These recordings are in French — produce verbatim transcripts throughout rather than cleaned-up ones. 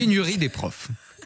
Pénurie des profs.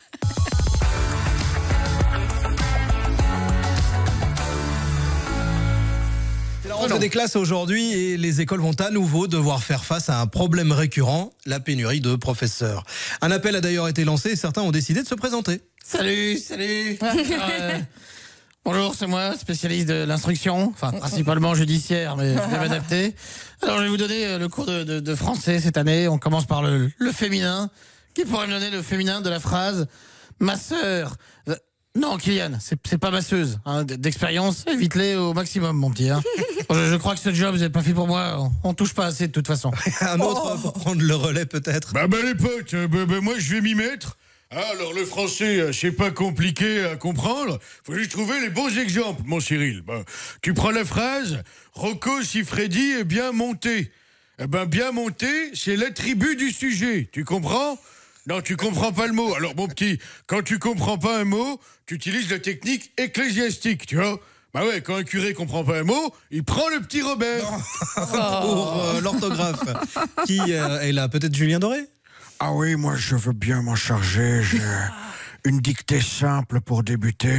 C'est la rentrée des classes aujourd'hui et les écoles vont à nouveau devoir faire face à un problème récurrent, la pénurie de professeurs. Un appel a d'ailleurs été lancé et certains ont décidé de se présenter. Salut, salut. euh, bonjour, c'est moi, spécialiste de l'instruction, enfin principalement judiciaire, mais je vais m'adapter. Alors je vais vous donner le cours de, de, de français cette année. On commence par le, le féminin. Qui pourrait me donner le féminin de la phrase « Ma sœur euh, ». Non, Kylian, c'est, c'est pas masseuse. Hein, d'expérience, évite-les au maximum, mon petit. Hein. Je, je crois que ce job, vous n'êtes pas fait pour moi. On, on touche pas assez de toute façon. Un autre oh. pour prendre le relais peut-être. Bah, bah les potes, euh, bah, bah, moi je vais m'y mettre. Ah, alors le français, euh, c'est pas compliqué à comprendre. Faut juste trouver les bons exemples, mon Cyril. Bah, tu prends la phrase « Rocco Siffredi est bien monté ». Eh ben, bien monté, c'est l'attribut du sujet. Tu comprends ? Non, tu comprends pas le mot. Alors, mon petit, quand tu comprends pas un mot, tu utilises la technique ecclésiastique, tu vois ? Bah ouais, quand un curé comprend pas un mot, il prend le petit Robert. Pour euh, l'orthographe. Qui euh, est là ? Peut-être Julien Doré ? Ah oui, moi je veux bien m'en charger. J'ai une dictée simple pour débuter.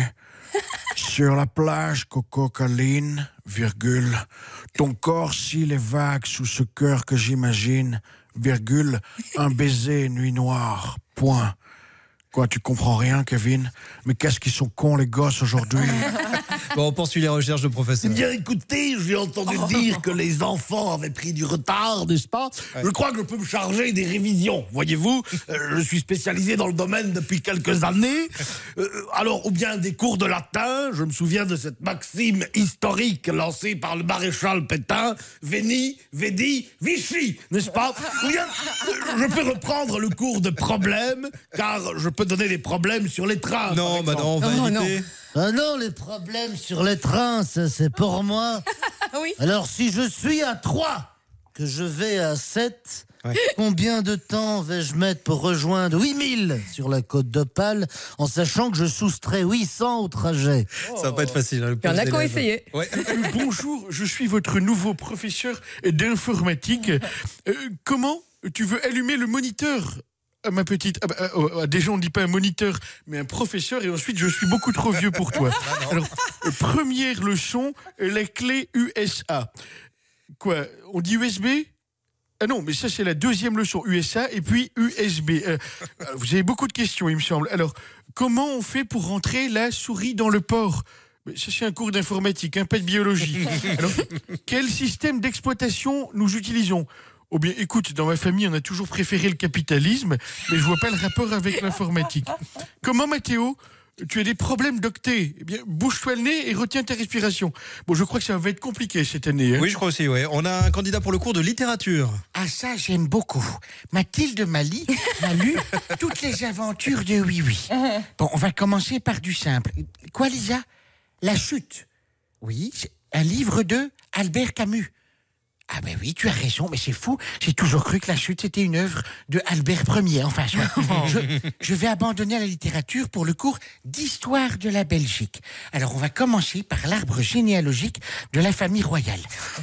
Sur la plage, Coco Caline, virgule, ton corps scille les vagues sous ce cœur que j'imagine, virgule, un baiser, nuit noire, point. Quoi, tu comprends rien, Kevin ? Mais qu'est-ce qu'ils sont cons, les gosses, aujourd'hui ? Bon, on poursuit les recherches de professeurs. Eh bien, écoutez, j'ai entendu dire que les enfants avaient pris du retard, n'est-ce pas ? Ouais. Je crois que je peux me charger des révisions, voyez-vous. euh, Je suis spécialisé dans le domaine depuis quelques années. Euh, alors, ou bien des cours de latin. Je me souviens de cette maxime historique lancée par le maréchal Pétain. Veni, vedi, Vichy, n'est-ce pas ? Ou bien, je peux reprendre le cours de problème, car je peux donner des problèmes sur les trains. Non, bah non, on va non, éviter. Non. Ah non, les problèmes sur les trains, ça, c'est pour moi. Oui. Alors, si je suis à trois, que je vais à sept, ouais. Combien de temps vais-je mettre pour rejoindre huit mille sur la côte d'Opale, en sachant que je soustrais huit cents au trajet ? Ça va pas être facile. Hein, Il y en a qui ont essayé. Ouais. Bonjour, je suis votre nouveau professeur d'informatique. Euh, comment tu veux allumer le moniteur ? Ma petite, ah bah, euh, déjà on ne dit pas un moniteur, mais un professeur, et ensuite je suis beaucoup trop vieux pour toi. Alors, euh, première leçon, la clé U S A. Quoi, on dit U S B ? Ah non, mais ça c'est la deuxième leçon, U S A et puis U S B. Euh, vous avez beaucoup de questions, il me semble. Alors, comment on fait pour rentrer la souris dans le port ? Ça c'est un cours d'informatique, hein, pas de biologie. Alors, quel système d'exploitation nous utilisons ? Oh bien, écoute, dans ma famille, on a toujours préféré le capitalisme, mais je vois pas le rapport avec l'informatique. Comment, Mathéo ? Tu as des problèmes d'octet ? Eh bien, bouge-toi le nez et retiens ta respiration. Bon, je crois que ça va être compliqué cette année. Hein. Oui, je crois aussi, oui. On a un candidat pour le cours de littérature. Ah ça, j'aime beaucoup. Mathilde Mali a lu toutes les aventures de Oui Oui. Bon, on va commencer par du simple. Quoi, Lisa ? La chute. Oui, c'est un livre de Albert Camus. Ah ben oui, tu as raison, mais c'est fou. J'ai toujours cru que La Chute, c'était une œuvre de Albert Ier. Enfin, je, je, je vais abandonner la littérature pour le cours d'histoire de la Belgique. Alors, on va commencer par l'arbre généalogique de la famille royale.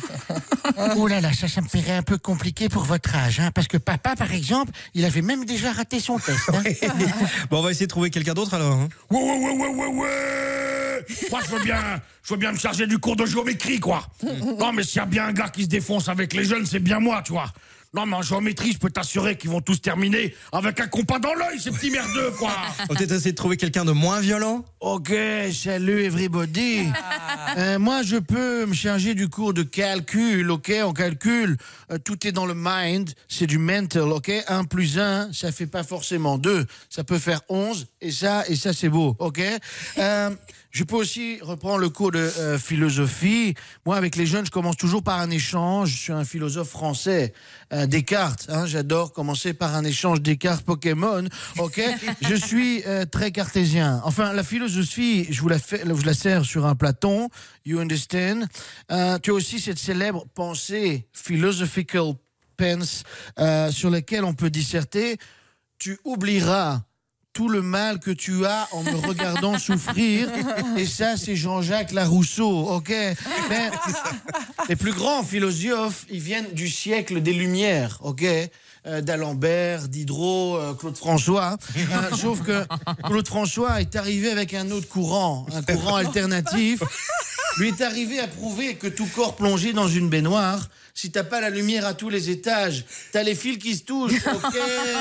Oh là là, ça, ça me paraît un peu compliqué pour votre âge, hein, parce que papa, par exemple, il avait même déjà raté son test. Hein. Bon, on va essayer de trouver quelqu'un d'autre alors. Hein. Ouais, ouais, ouais, ouais, ouais, ouais. Moi, je veux bien, je veux bien me charger du cours de géométrie, quoi. Non, mais s'il y a bien un gars qui se défonce avec les jeunes, c'est bien moi, tu vois. Non, mais en géométrie, je peux t'assurer qu'ils vont tous terminer avec un compas dans l'œil, ces petits merdeux, quoi. On va peut-être essayer de trouver quelqu'un de moins violent. Ok, salut everybody. Euh, moi, je peux me charger du cours de calcul, ok, on calcule. Euh, tout est dans le mind, c'est du mental, ok. un plus un, ça fait pas forcément deux. Ça peut faire onze, et ça, et ça, c'est beau, ok. Euh, je peux aussi reprendre le cours de euh, philosophie. Moi, avec les jeunes, je commence toujours par un échange. Je suis un philosophe français. Euh, Descartes, hein, j'adore commencer par un échange Descartes-Pokémon, ok. Je suis euh, très cartésien. Enfin, la philosophie, je vous la, fais, je vous la sers sur un Platon, you understand. Euh, tu as aussi cette célèbre pensée, philosophical pense, euh, sur laquelle on peut disserter. Tu oublieras tout le mal que tu as en me regardant souffrir. Et ça, c'est Jean-Jacques Larousseau, ok. Mais les plus grands philosophes, ils viennent du siècle des Lumières, ok. euh, d'Alembert, Diderot, euh, Claude François. Euh, sauf que Claude François est arrivé avec un autre courant, un courant alternatif. Lui est arrivé à prouver que tout corps plongé dans une baignoire, si t'as pas la lumière à tous les étages, t'as les fils qui se touchent. Ok.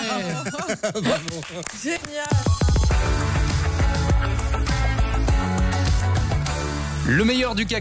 Génial. Le meilleur du caca.